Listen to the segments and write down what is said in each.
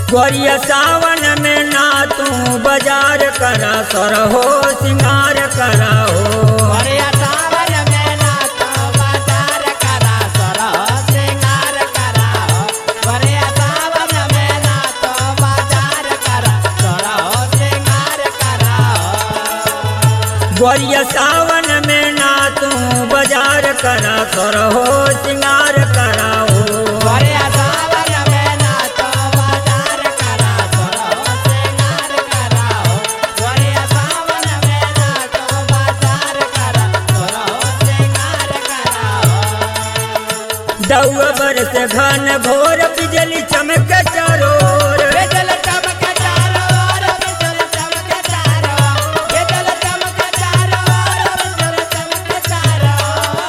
गोरिया सावन में ना तू बाजार करा सरहो सिंगार करा हो। गोरिया सावन में ना तू बाजार करा सरहो सिंगार करा हो। गोरिया सावन में ना तू बाजार करा सरहो सिंगार करा हो। गोरिया सावन में ना तू बाजार करा सरहो सिंगार करा हो। गोरिया सावन में ना तू बाजार करा सरहो सिंगार करा हो। गोरिया सावन में ना तू बाजार करा सरहो सिंगार करा हो। दौआ बरस घन घोर बिजली चमक चारों ओर। बिजली चमक चारों ओर, बिजली चमक चारों ओर, बिजली चमक चारों ओर, बिजली चमक चारों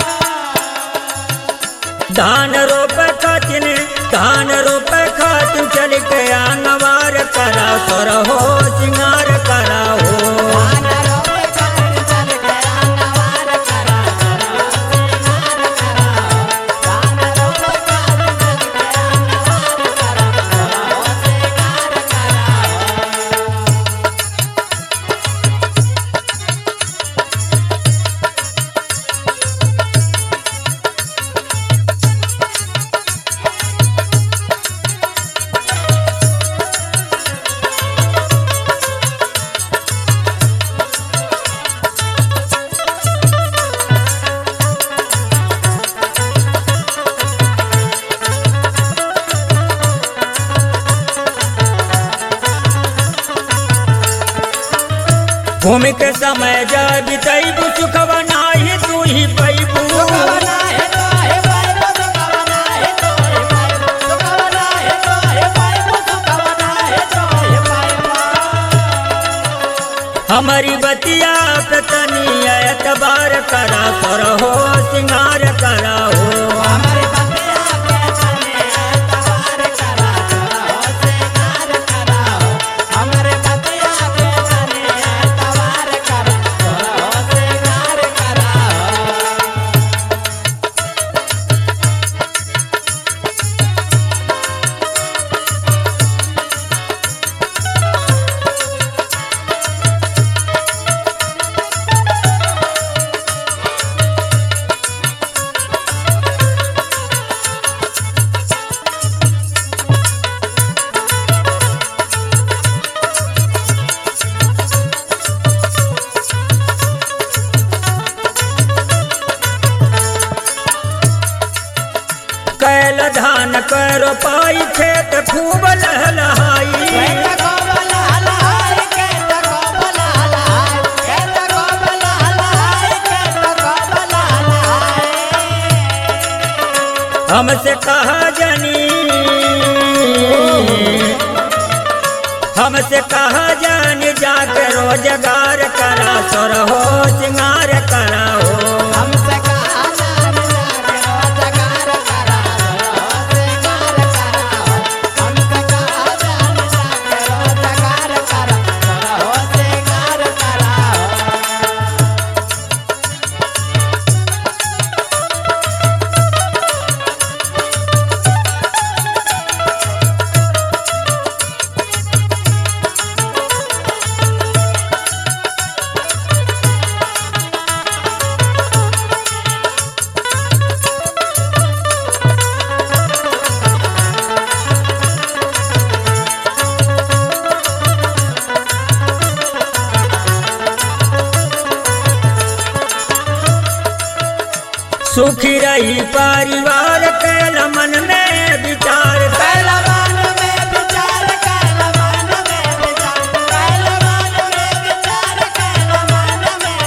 ओर। धान रोप खातिन चल के आंगवार करा सरहो सिंगार करा हो। धान रोपे खातिर चल के आंगवार करा सरहो सिंगार करा हो। धान रोपे खातिर चल के आंगवार करा सरहो सिंगार करा भूमि के समय जा बितैबू सुखवा नाही तू ही पैबू। सुखवना है तो है पाइबो, सुखवना है तो है पाइबो, सुखवना है तो है पाइबो, सुखवना है तो है पाइबो। हमारी बतिया पे तनी एतबार करा सरहो सिंगार करा हो। हमारे बतिया के तने एतबार करा सरहो सिंगार करा हो। हमारे बतिया के तने एतबार करा सरहो सिंगार करा हो। कैल धान करो पाई खेत खूब लहलहाई। खेत को बलहलहाय, खेत को बलहलहाय, खेत को बलहलहाय, खेत को बलहलहाय। हमसे कहा जानी जाके रोजगार करा सरहो सिंगार करा हो। हमसे कहा जान जाके रोजगार करा सरहो सिंगार करा हो। हमसे कहा जान जाके रोजगार करा सरहो सिंगार करा हो। सुखी रही परिवार कैल मन में विचार। कैल मन में विचार, कैल मन में विचार, कैल मन में विचार, कैल मन में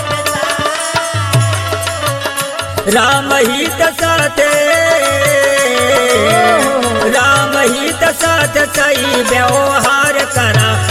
विचार। राम हित साथ सही व्यवहार करा